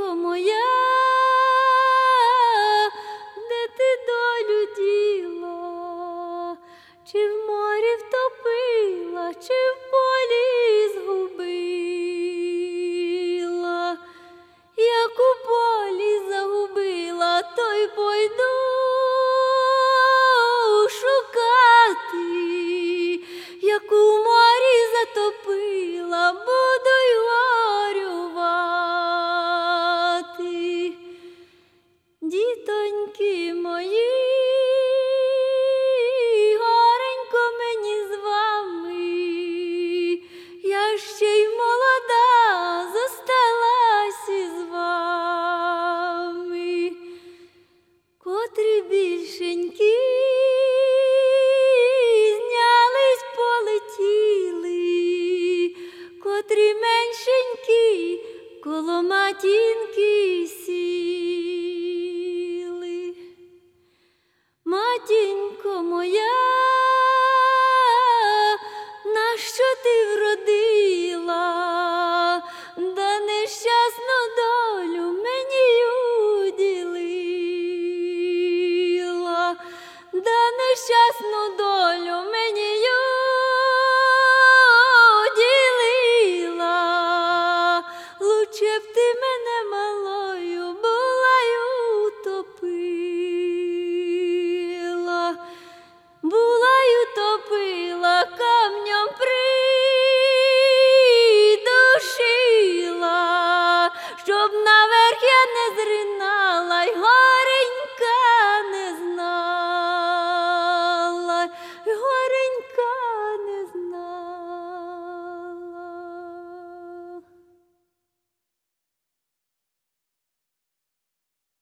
моя, де ти долю діла, чи в морі втопила, чи в полі згубила? Як у полі загубила, то й пойду шукати, як у морі затопила, буду й горювати. Дітоньки мої, горенько мені з вами, я ще й молода, зосталась із вами. Котрі більшенькі знялись, полетіли, котрі меншенькі коло матінки сіли. Матінко моя, нащо ти вродила, да нещасну долю мені уділила, да нещасну долю мені уділила. Лучше б ти мене